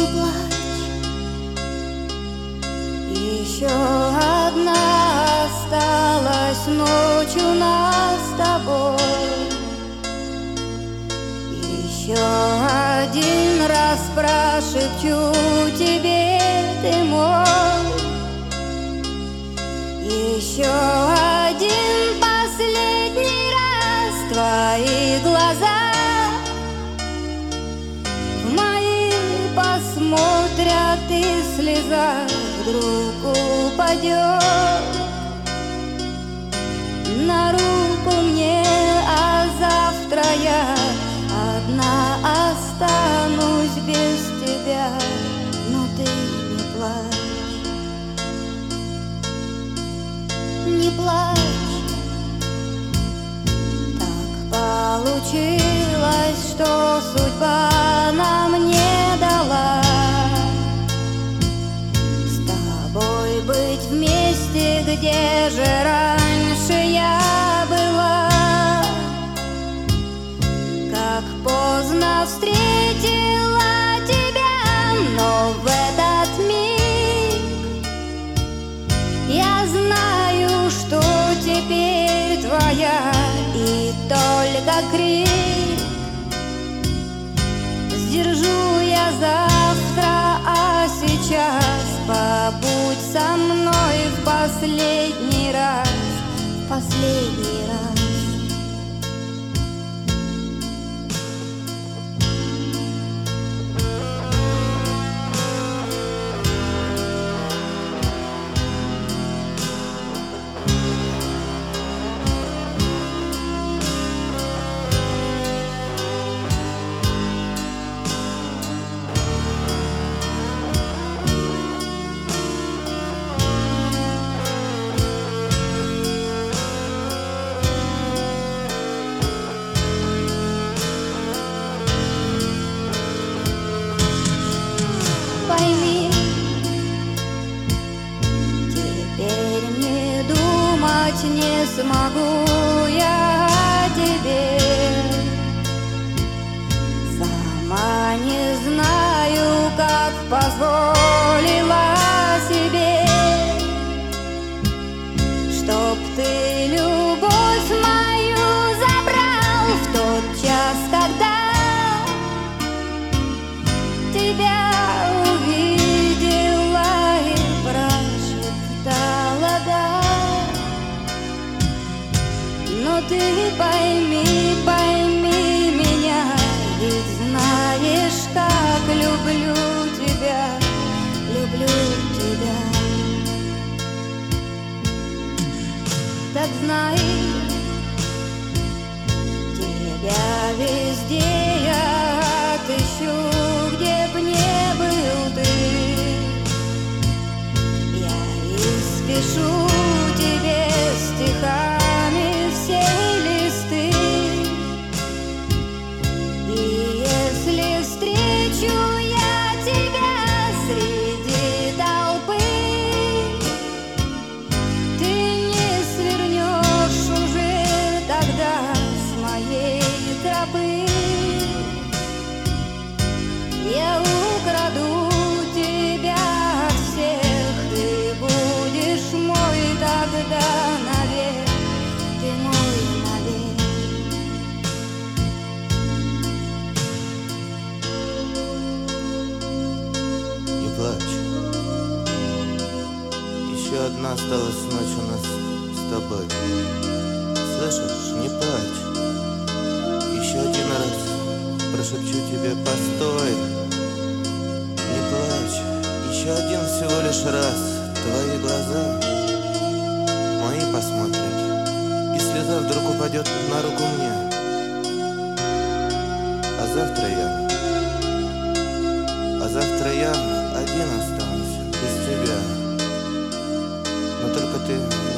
плачь. Еще одна осталась ночь у нас с тобой. Еще один раз прошепчу тебе, ты мой. Еще один последний раз твои глаза в мои посмотрят, и слеза вдруг упадет на руку мне, а завтра я одна останусь без тебя. Но ты не плачь, не плачь. Так получилось, что судьба нам не дала с тобой быть вместе, где же раньше я была. Как поздно встретила тебя, но в этот миг я знаю, что теперь твоя, и только крик сдержу я завтра, а сейчас побудь со мной в последний раз, в последний раз. Пойми, теперь не думать не смогу я о тебе. Сама не знаю, как позволила себе, чтоб ты любовь мою забрал в тот час, когда тебя увидела и прошептала да. Но ты пойми, пойми меня, ведь знаешь, как люблю тебя, люблю тебя. Так знай, тебя везде я отыщу, где б не был ты. Я испишу тебе стихами все листы, и если встречу я тебя среди толпы, ты не свернешь уже тогда с моей тропы. Я украду тебя от всех, ты будешь мой тогда навек, ты мой навек. Не плачь. Еще одна осталась ночь у нас с тобой. Слышишь, не плачь. Еще один раз прошепчу тебе постой. Не плачь. Еще один всего лишь раз твои глаза мои посмотрят, и слеза вдруг упадет на руку мне. А завтра я один останусь без тебя. Но только ты